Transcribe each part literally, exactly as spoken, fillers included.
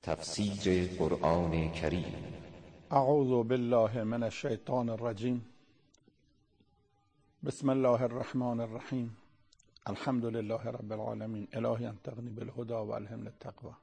تفسیر قرآن کریم. اعوذ بالله من الشیطان الرجیم. بسم الله الرحمن الرحیم. الحمد لله رب العالمین. الهی انطقنی بالهدى و الهمنی التقوی.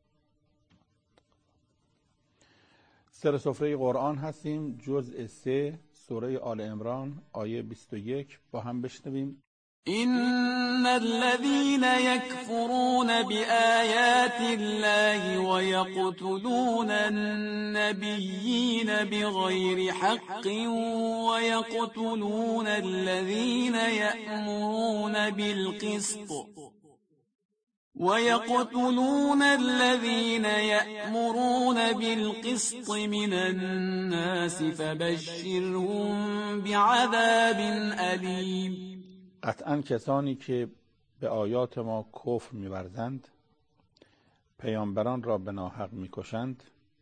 سر سفره قرآن هستیم، جزء سه، سوره آل عمران، آیه بیست و یک. با هم بشنویم. إن الذين يكفرون بآيات الله ويقتلون النبيين بغير حق ويقتلون الذين يأمرون بالقسط ويقتلون الذين يأمرون بالقسط من الناس فبشرهم بعذاب أليم. قطعا کسانی که به آیات ما کفر می‌ورزند، پیامبران را به ناحق می‌کشند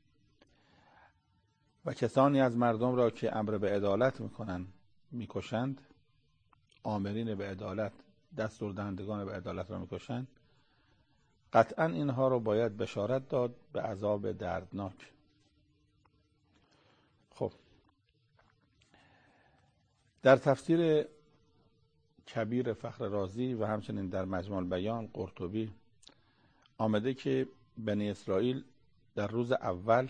و کسانی از مردم را که امر به عدالت می‌کنند می‌کشند، آمرین به عدالت، دستور دهندگان به عدالت را می‌کشند، قطعا اینها را باید بشارت داد به عذاب دردناک. خب، در تفسیر کبیر فخر رازی و همچنین در مجموع البیان قرطبی آمده که بنی اسرائیل در روز اول،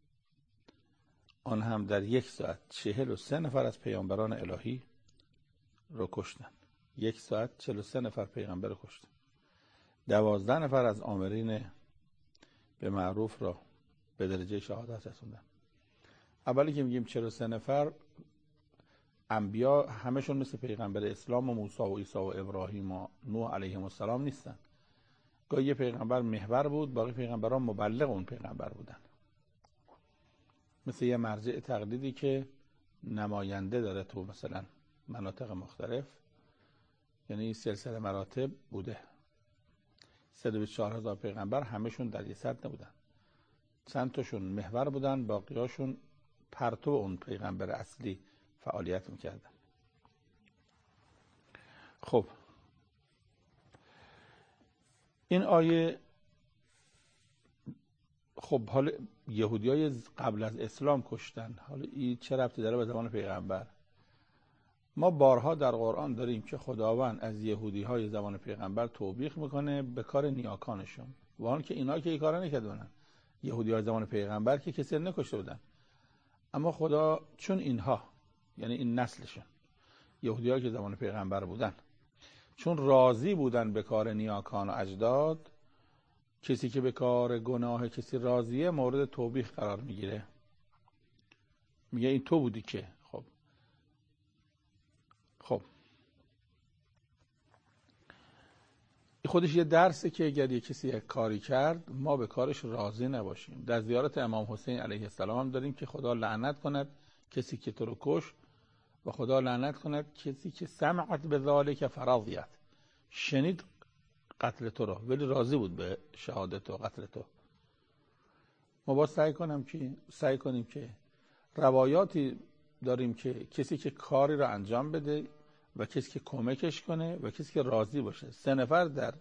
آن هم در یک ساعت، چهل و سه نفر از پیامبران الهی رو کشتن. یک ساعت چهل و سه نفر پیغمبر رو کشتن. دوازده نفر از آمرین به معروف را به درجه شهادت رسوندن. اولی که میگیم چهل و سه نفر، انبیا همشون مثل پیغمبر اسلام و موسی و عیسی و ابراهیم و نوح علیهم السلام نیستن. گاهی یه پیغمبر محور بود، باقی پیغمبران مبلغ اون پیغمبر بودن. مثل یه مرجع تقلیدی که نماینده داره تو مثلا مناطق مختلف، یعنی سلسله مراتب بوده. صد و بیست و چهار هزار پیغمبر همشون در یه سطح نبودن، چند تاشون محور بودن، باقیاشون پرتو اون پیغمبر اصلی فعالیت میکردن. خب، این آیه، خب حالا یهودیای قبل از اسلام کشتن، حالا این چه ربطی داره به زمان پیغمبر؟ ما بارها در قرآن داریم که خداوند از یهودی های زمان پیغمبر توبیخ میکنه به کار نیاکانشون، و آن که اینا که این کارا نکردن. یهودی های زمان پیغمبر که کسی نکشته بودن، اما خدا چون اینها، یعنی این نسلشون، یهودی ها که زمان پیغمبر بودن، چون راضی بودن به کار نیاکان و اجداد، کسی که به کار گناه کسی راضیه مورد توبیخ قرار میگیره. میگه این تو بودی که. خب خب این خودش یه درسه که اگر یه کسی یک کاری کرد ما به کارش راضی نباشیم. در زیارت امام حسین علیه السلام هم داریم که خدا لعنت کند کسی که تو رو کش، و خدا لعنت کند کسی که سمعت به ذالک فرضیت، شنید قتل تو رو ولی راضی بود به شهادت و قتل تو. ما باید سعی کنیم که سعی کنیم که روایاتی داریم که کسی که کاری رو انجام بده و کسی که کمکش کنه و کسی که راضی باشه. سه نفر در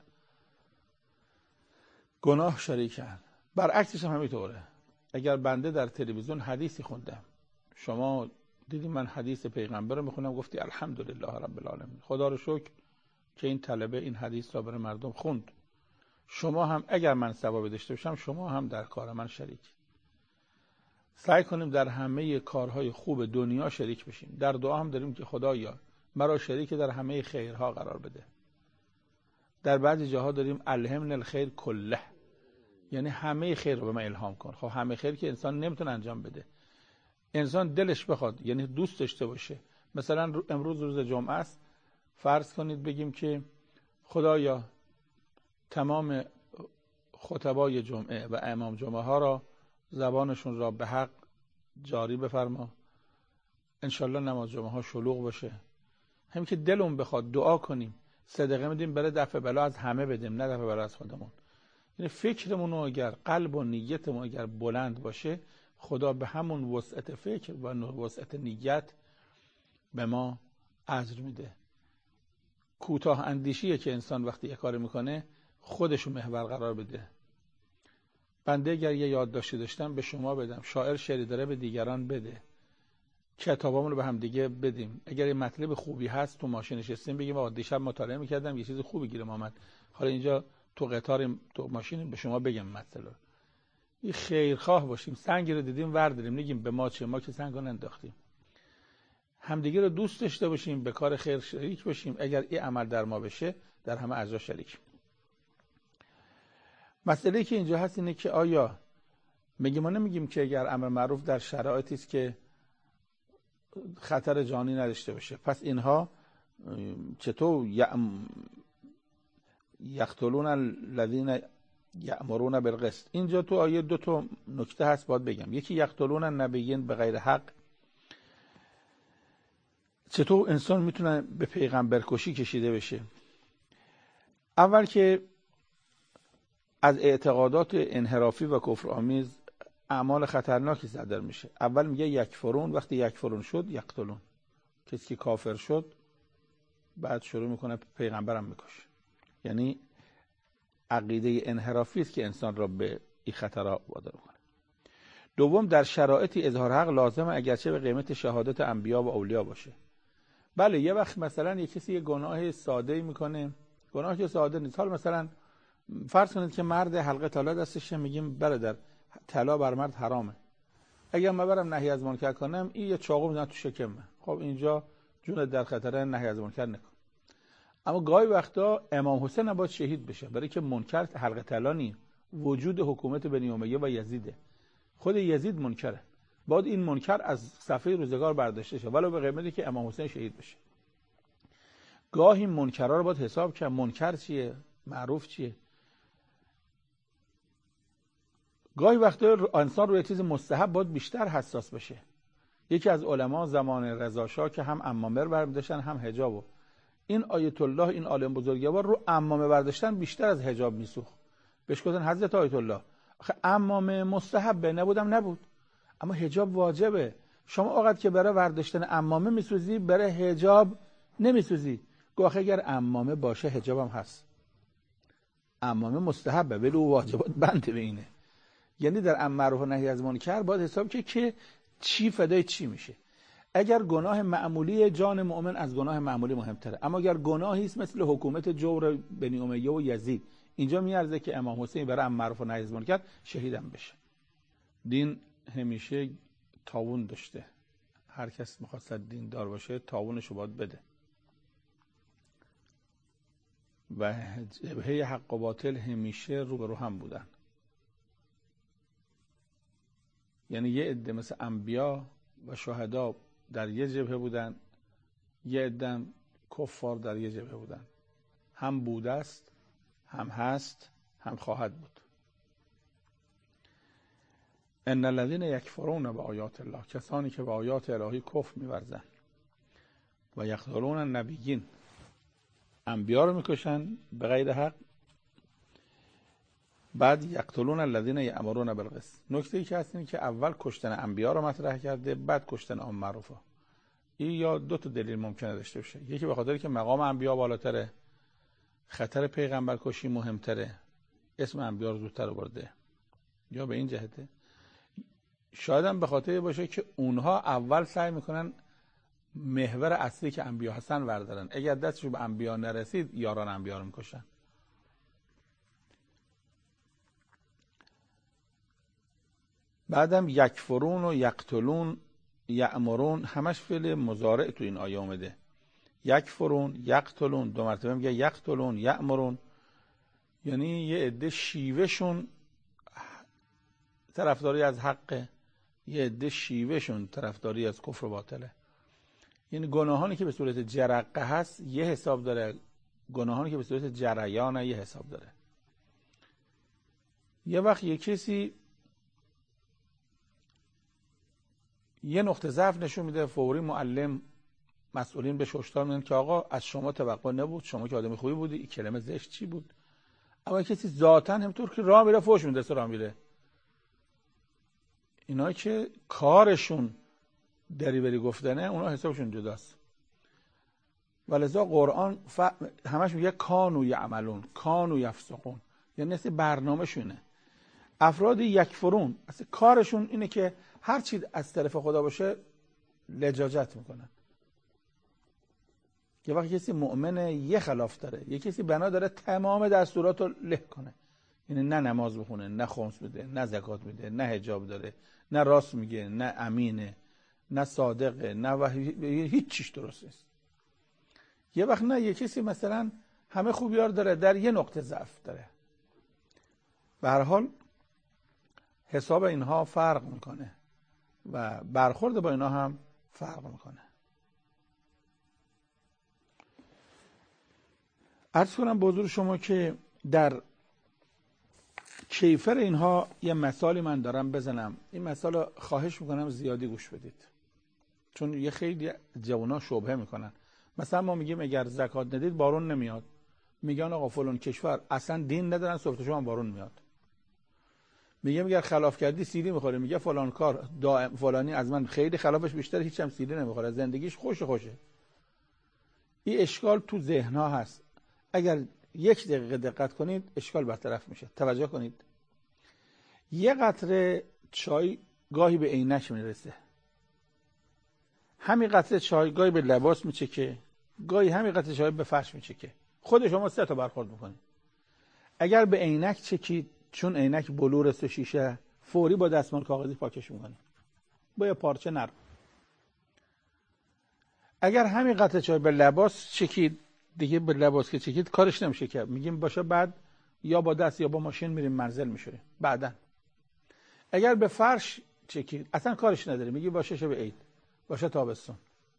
گناه شریکن. برعکسش هم همینطوره. اگر بنده در تلویزیون حدیثی خوندم، شما دیدی من حدیث پیغمبر رو میخونم، گفتی الحمدلله رب العالمین، خدا رو شکر که این طلبه این حدیث را برای مردم خوند. شما هم اگر من ثواب داشته باشم، شما هم در کار من شریک. سعی کنیم در همه کارهای خوب دنیا شریک بشیم. در دعا هم داریم که خدایا مرا شریک در همه خیرها قرار بده. در بعضی جاها داریم الهمنا الخیر کله، یعنی همه خیر رو به من الهام کن. خب همه خیر که انسان نمیتونه انجام بده. انسان دلش بخواد، یعنی دوست داشته باشه. مثلا امروز روز جمعه است، فرض کنید بگیم که خدایا تمام خطبای جمعه و امام جمعه ها را زبانشون را به حق جاری بفرما، انشالله نماز جمعه ها شلوغ باشه. همین که دلون بخواد دعا کنیم، صدقه میدیم برای دفع بلا از همه بدیم، نه دفع بلا از خودمون. یعنی فکرمون اگر قلب و نیتمون اگر بلند باشه، خدا به همون وسعت فکر و وسعت نیت به ما اجر میده. کوتاه اندیشیه که انسان وقتی یک کاری میکنه خودشو محور قرار بده. بنده اگر یه یادداشتی داشتم به شما بدم، شاعر شعری داره به دیگران بده، کتابامون رو به هم دیگه بدیم. اگر یه مطلب خوبی هست تو ماشین نشستیم بگیم آقا دیشب مطالعه می‌کردم یه چیز خوبی گیرم اومد، حالا اینجا تو قطار تو ماشین به شما بگم مطلب. این خیرخواه باشیم. سنگی رو دیدیم ورداریم نگیم به ما چه، ما که سنگو ننداختیم. همدیگه رو دوست داشته باشیم، به کار خیر شریک باشیم. اگر این عمل در ما بشه در همه اجزا شریکیم. مسئله که اینجا هست اینه که آیا میگیم ما نمیگیم که اگر امر معروف در شرایطی است که خطر جانی نداشته باشه، پس اینها چطور یقتلون الذین یأمرون بالقسط؟ اینجا تو آیه دو تا نکته هست باید بگم. یکی یقتلون النبیین به غیر حق، چطور انسان میتونه به پیغمبر کشی کشیده بشه؟ اول که از اعتقادات انحرافی و کفرآمیز اعمال خطرناکی صادر میشه. اول میگه یکفرون، وقتی یکفرون شد یقتلون، کسی که کافر شد بعد شروع میکنه پیغمبرم میکشه. یعنی عقیده انحرافی است که انسان را به این خطرها وادار کنه. دوم در شرایطی اظهار حق لازمه اگرچه به قیمت شهادت انبیا و اولیا باشه. بله یه وقت مثلا یه کسی یه گناه ساده میکنه، گناه که ساده نیست، حالا مثلا فرض کنید که مرد حلقه طلا دستشه، میگیم برادر طلا بر مرد حرامه، اگر من برم نهی از منکر کنم این یه چاقو میزنه تو شکمه، خب اینجا جون در خطر نهی از منکر نکن. اما گاهی وقتا امام حسین باید شهید بشه، برای که منکر حلقه طلا نی، وجود حکومت بنی امیه و یزیده، خود یزید منکره، باید این منکر از صفحه روزگار برداشته شه ولو به قیمتی که امام حسین شهید بشه. گاهی منکرها رو باید حساب کرد، منکر چیه، معروف چیه. گاهی وقتا انسان روی چیز مستحب باید بیشتر حساس بشه. یکی از علما زمان رضا شاه که هم عمامه رو برمی‌داشتن هم حجابو، این آیت الله این عالم بزرگوار رو عمامه برداشتن بیشتر از حجاب میسوخت. بهش گفتن حضرت آیت الله آخه عمامه مستحبه، نبودم نبود، اما حجاب واجبه. شما اوقات که برای برداشتن عمامه میسوزی برای حجاب نمیسوزی. گفت اگر عمامه باشه حجاب هم هست. عمامه مستحبه ولی واجبات بند به اینه. یعنی در امر معروف و نهی از منکر باید حساب که که چی فدای چی میشه. اگر گناه معمولی جان مؤمن از گناه معمولی مهمتره، اما اگر گناهی است مثل حکومت جور بنی امیه و یزید، اینجا میارزه که امام حسین برای امر معروف و نهی از منکر شهیدم بشه. دین همیشه تعاون داشته، هر کس میخواست دین دار باشه تعاونش رو باید بده و جبهه حق و باطل همیشه رو به رو هم بودن. یعنی یه عده مثل انبیا و شهدا در یه جبهه بودن، یه عده کفار در یه جبهه بودن، هم بوده است هم هست هم خواهد بود. ان الذين یکفرون بآیات الله، کسانی که به آیات الهی کفر می‌ورزند، و یقتلون النبیین، انبیا رو میکشن به غیر حق، بعد یقتلون الذین یأمرون بالقسط. نکته ای که هست اینه که اول کشتن انبیا رو مطرح کرده، بعد کشتن امر معروفا. این یا دو تا دلیل ممکنه داشته باشه، یکی به خاطر که مقام انبیا بالاتره، خطر پیغمبر کشی مهمتره، اسم انبیا رو زودتر آورده، یا به این جهته. شاید هم به خاطر باشه که اونها اول سعی میکنن محور اصلی که انبیا هستن وردارن، اگر دستشون به انبیا نرسید یاران انبیا رو میکشن. بعدم یکفرون و یقتلون یأمرون همش فعل مضارع تو این آیه اومده. یکفرون یقتلون، دو مرتبه میگه یقتلون یأمرون، یعنی یه عده شیوهشون طرفداری از حقه، یه عده شیوهشون طرفداری از کفر و باطله. یعنی گناهانی که به صورت جرقه هست یه حساب داره، گناهانی که به صورت جریان یه حساب داره. یه وقت یه کسی یه نقطه ضعف نشون میده، فوری معلم مسئولین به هشدار میدن که آقا از شما توقع نبود، شما که آدم خوبی بودی، این کلمه زشت چی بود. اما کسی ذاتاً همونطور که راه میره فوش میده، راه میره. اینا که کارشون دریوری گفتنه، اونا حسابشون جداست. ولذا قرآن ف... همش میگه کانوا یعملون، کانوا یفسقون، یعنی نسل برنامه شونه. افراد یکفرون اصلا کارشون اینه که هر چی از طرف خدا باشه لجاجت میکنن. یه وقت کسی مؤمنه یه خلاف داره، یه کسی بنا داره تمام دستورات رو له کنه، یعنی نه نماز بخونه، نه خمس میده، نه زکات میده، نه حجاب داره، نه راست میگه، نه امینه، نه صادقه، نه وحی... هیچ چیش درست نیست. یه وقت نه یه کسی مثلا همه خوبیار داره، در یه نقطه ضعف داره. به هر حال حساب اینها فرق میکنه و برخورد با اینها هم فرق میکنه. عرض کنم به حضور شما که در کیفر اینها یه مثالی من دارم بزنم. این مثال خواهش میکنم زیادی گوش بدید، چون یه خیلی جوانا شبهه میکنن. مثلا ما میگیم اگر زکات ندید بارون نمیاد، میگن آقا فلان کشور اصلا دین ندارن، صبح شما بارون میاد. میگم اگر خلاف کردی سیلی میخوره، میگه فلان کار دائم فلانی از من خیلی خلافش بیشتر، هیچ هم سیلی نمیخوره، زندگیش خوش خوشه. این اشکال تو ذهنها هست. اگر یک دقیقه دقت کنید اشکال برطرف میشه. توجه کنید، یه قطره چای گاهی به عینک میرسه، همین قطره چای گاهی به لباس میچکه، گاهی همین قطره چای به فرش میچکه. خود شما سه تا برخورد میکنید. اگر به عینک چکید، چون عینک بلور است و شیشه، فوری با دستمال کاغذی پاکش میکنید با یه پارچه نرم. اگر همین قطره چای به لباس چکید، دیگه به لباس که چکید کارش نمیشه کرد، میگیم باشه بعد یا با دست یا با ماشین میریم منزل میشوریم بعدن. اگر به فرش چکید اصلا کارش نداره، میگی باشه شب عید، باشه تابستون.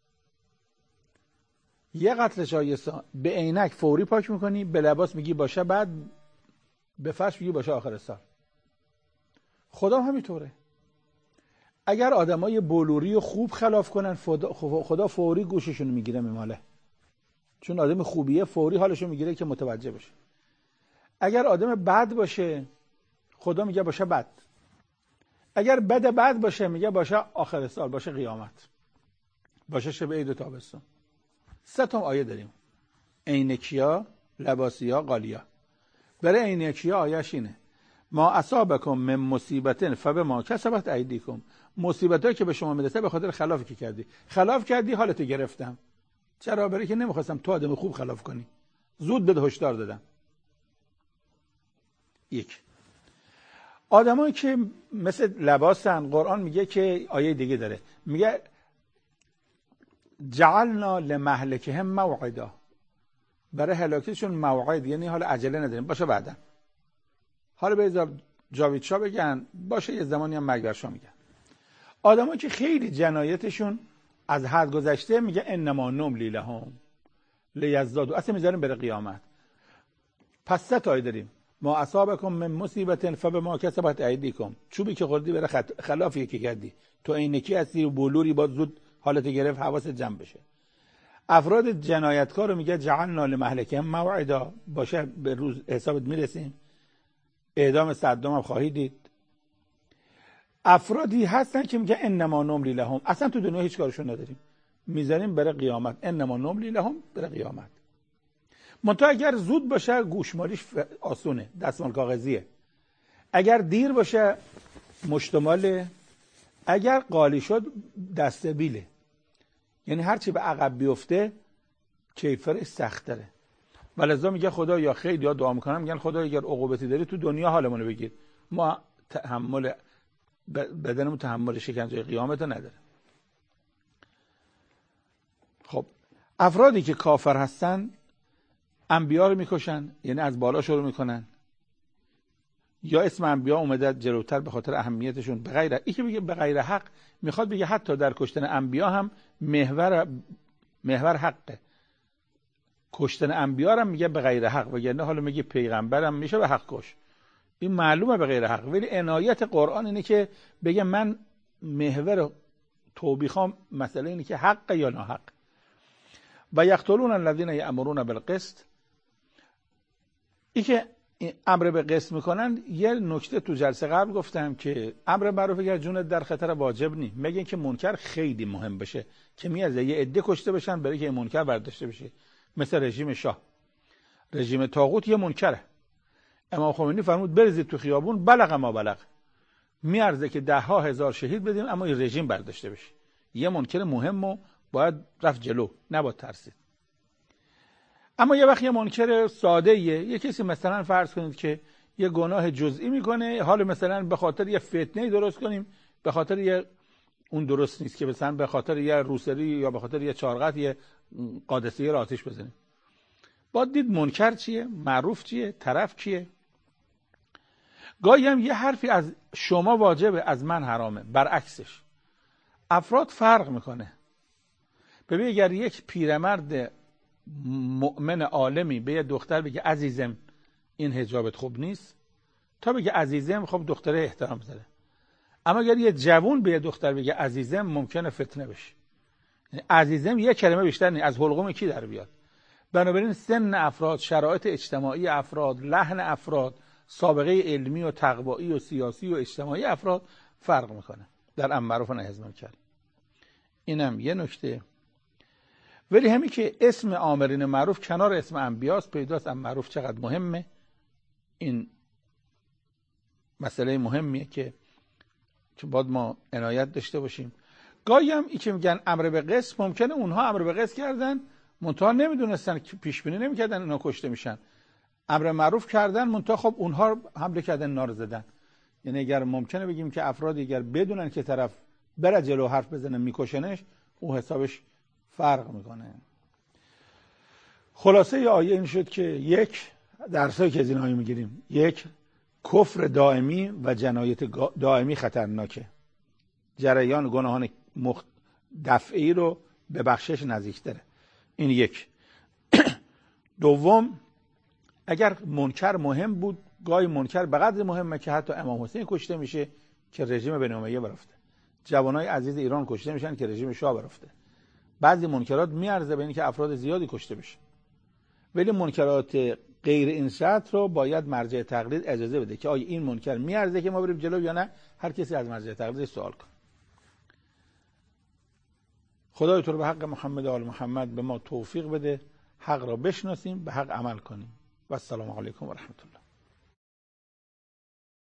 یه قطره چای به عینک فوری پاک میکنی، به لباس میگی باشه بعد، به فرش میگی باشه آخر سال. خدا همینطوره. اگر آدمای بلوری و خوب خلاف کنن، خدا فوری گوششون میگیره میماله، چون آدم خوبیه فوری حالشو میگیره که متوجه بشه. اگر آدم بد باشه خدا میگه باشه بد. اگر بد بد باشه میگه باشه آخر سال، باشه قیامت، باشه شب عید و تابستون. سه تا آیه داریم: عینکیا، لباسیا، قالیا. برای عینکیا آیه‌اش اینه: ما اصابکم من مصیبت فبما کسبت ایدیکم. مصیبتایی که به شما میرسه به خاطر خلافی که کردی. خلاف کردی حالتو گرفتم. چرا؟ برای که نمیخواستم تو آدم خوب خلاف کنی، زود بده هشدار دادم. یک آدمایی که مثل لباسن، قرآن میگه که آیه دیگه داره، میگه جعلنا لمهلکهم موعدا. برای هلاکتشون موعد، یعنی حال عجله نداریم، باشه بعدن. حالا بذار جاوید شاه بگن، باشه یه زمانی هم مرگ بر شاه میگن. آدمایی که خیلی جنایتشون از حد گذشته میگه انما نملی لهم لیزدادوا، اصلا میذاریم برای قیامت. پس سه تا آیه داریم: ما اصابکم من مصیبت فبما کسبت ایدیکم. چوبی که خوردی برای خلافی که کردی. تو عینکی هستی و بلوری، با زود حالت گرفت، حواست جمع بشه. افراد جنایتکار رو میگه جعلنا لمهلکهم موعدا، باشه به روز حسابت میرسیم، اعدام صدام هم خواهی دید. افرادی هستن که میگه انما نملی لهم، اصلا تو دنیا هیچ کارشون نداریم، میذاریم برای قیامت. انما نملی لهم برای قیامت. منتها اگر زود باشه گوشمالیش آسونه، دستمال کاغذیه. اگر دیر باشه مشتماله. اگر قالی شد دستبیله، یعنی هرچی به عقب بیفته کیفرش سخت تره. ولذا میگه خدا، یا خیلی یا دعا میکنم میگن خدا اگر عقوبتی داری تو دنیا حالمون رو بگیر، ما تحمل بدنمون تحمل شکنجه قیامت نداره. خب افرادی که کافر هستن انبیا رو میکشن، یعنی از بالا شروع میکنن، یا اسم انبیا اومده جلوتر به خاطر اهمیتشون. به غیر این که بگه به غیر حق، میخواد بگه حتی در کشتن انبیا هم محور محور حقه. کشتن انبیا هم میگه به غیر حق، وگرنه حالا میگه پیغمبرم میشه به حق کش، این معلومه به غیر حق. ولی عنایت قرآن اینه که بگه من محور توبیخام مسئله اینه که حق یا ناحق. و یقتلون الذین یأمرون بالقسط. این که امر به قسط میکنن، یه نکته تو جلسه قبل گفتم که امر معروف اگر جونت در خطر واجب نی، مگه که منکر خیلی مهم بشه که میازه یه عده کشته بشن برای که منکر برداشته بشه. مثل رژیم شاه، رژیم طاغوت یه منکره. امام خمینی فرمود بریزید تو خیابون، بلغ ما بلغ، میارزه که ده ها هزار شهید بدیم اما این رژیم برداشته بشه. یه منکر مهم و باید رفت جلو، نباید ترسید. اما یه وقت یه منکر ساده یه یه کسی مثلا فرض کنید که یه گناه جزئی میکنه، حال مثلا به خاطر یه فتنه درست کنیم، به خاطر یه اون درست نیست که مثلا به خاطر یه روسری یا به خاطر یه چارقط یه قادسیه را آتش بزنیم. باید دید منکر چیه، معروف چیه، طرف کیه. گاهی هم یه حرفی از شما واجبه، از من حرامه. برعکسش افراد فرق میکنه. ببین اگر یک پیرمرد مؤمن عالمی به یه دختر بگه عزیزم این حجابت خوب نیست، تا بگه عزیزم خب دختره احترام زده. اما اگر یه جوون به یه دختر بگه عزیزم ممکنه فتنه بشه. یعنی عزیزم یه کلمه بیشتر نیست، از حلقوم کی در بیاد. بنابراین سن افراد، شرایط اجتماعی افراد، لحن افراد، سابقه علمی و تقوایی و سیاسی و اجتماعی افراد فرق میکنه در امر معروف و نهی از منکر. اینم یه نکته. ولی همین که اسم آمرین معروف کنار اسم انبیاست، پیداست امر معروف چقدر مهمه. این مسئله مهمیه که که باید ما عنایت داشته باشیم. گاهی هم ای که میگن امر به قسط، ممکنه اونها امر به قسط کردن منتها نمیدونستن که پیش بینی نمیکردن اینا کشته میشن. امر معروف کردن منتها خب اونها حمله کردن، نار زدن. یعنی اگر ممکنه بگیم که افراد اگر بدونن که طرف بره جلو حرف بزنه میکشنش، او حسابش فرق میکنه. خلاصه ی آیه این شد که یک، درسایی که از این آیه میگیریم، یک، کفر دائمی و جنایت دائمی خطرناکه. جریان گناهان مخ... دفعی رو به بخشش نزدیک‌تره. این یک. دوم، اگر منکر مهم بود، گاهی منکر به قدر مهمه که حتی امام حسین کشته میشه که رژیم بنی امیه برافته. جوانای عزیز ایران کشته میشن که رژیم شاه برافته. بعضی منکرات میارزه به این که افراد زیادی کشته بشه. ولی منکرات غیر این شرط رو باید مرجع تقلید اجازه بده که آیا این منکر میارزه که ما بریم جلو یا نه. هر کسی از مرجع تقلید سوال کنه. خدای تو رو به حق محمد و آل محمد به ما توفیق بده، حق را بشناسیم، به حق عمل کنیم. و السلام علیکم و رحمت الله.